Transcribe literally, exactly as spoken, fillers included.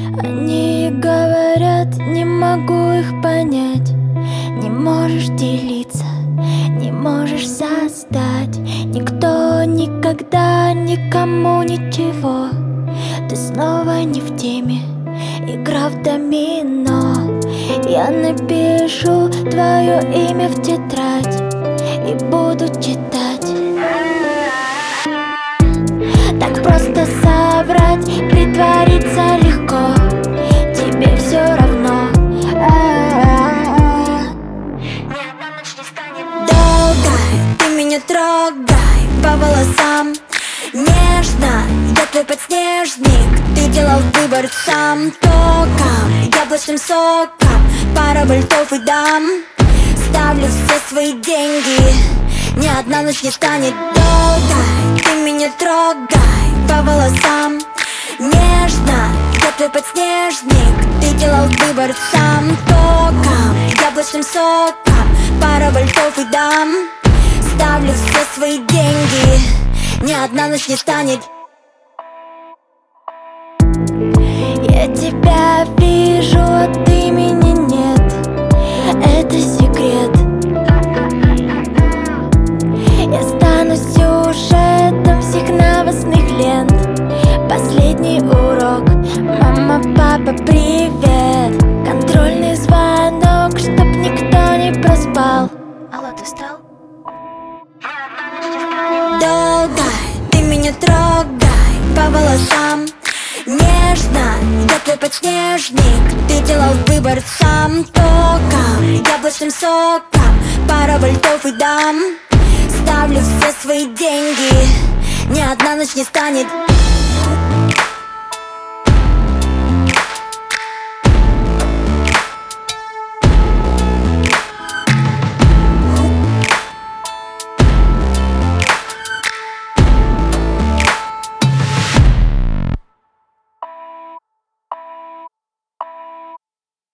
Они говорят, не могу их понять. Не можешь делиться, не можешь создать. Никто никогда никому ничего. Ты снова не в теме, игра в домино. Я напишу твое имя в тетрадь и буду читать. Так просто соврать, притвориться легко. Тебе все равно. Долго ты меня трогай по волосам. Нежно, я твой подснежник. Ты делал выбор сам. Током, яблочным соком, пара вольтов и дам. Ставлю все свои деньги, ни одна ночь не станет долго. Ты меня трогай по волосам. Нежно, я твой подснежник. Ты делал выбор сам. Током, яблочным соком, пара вольтов и дам. Ставлю все свои деньги, ни одна ночь не станет. Я тебя вижу, а ты меня нет. Это секрет. Я стану сюжетом всех новостных лент. Последний урок. Мама, папа, привет. Контрольный звонок, чтоб никто не проспал. Алло, ты встал? Долго ты меня трогай по волосам. Нежно, я твой подснежник. Ты делал выбор сам. Током, яблочным соком, пара вольтов и дам. Ставлю все свои деньги, ни одна ночь не станет